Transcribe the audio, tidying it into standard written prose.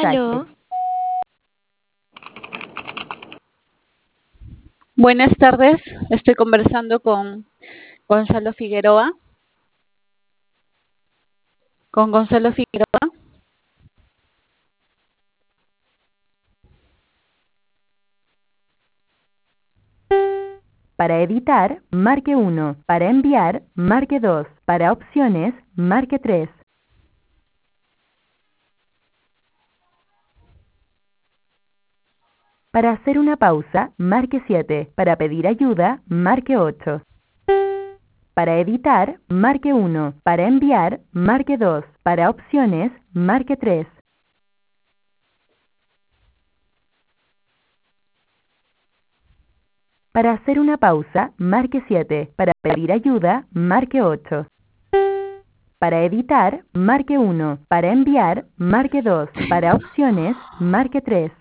Aló, Buenas tardes, estoy conversando con Gonzalo Figueroa. Con Gonzalo Figueroa, Para editar, marque 1. Para enviar, marque 2. Para opciones, marque 3. Para hacer una pausa, marque 7. Para pedir ayuda, marque 8. Para editar, marque 1. Para enviar, marque 2. Para opciones, marque 3. Para hacer una pausa, marque 7. Para pedir ayuda, marque 8. Para editar, marque 1. Para enviar, marque 2. Para opciones, marque 3.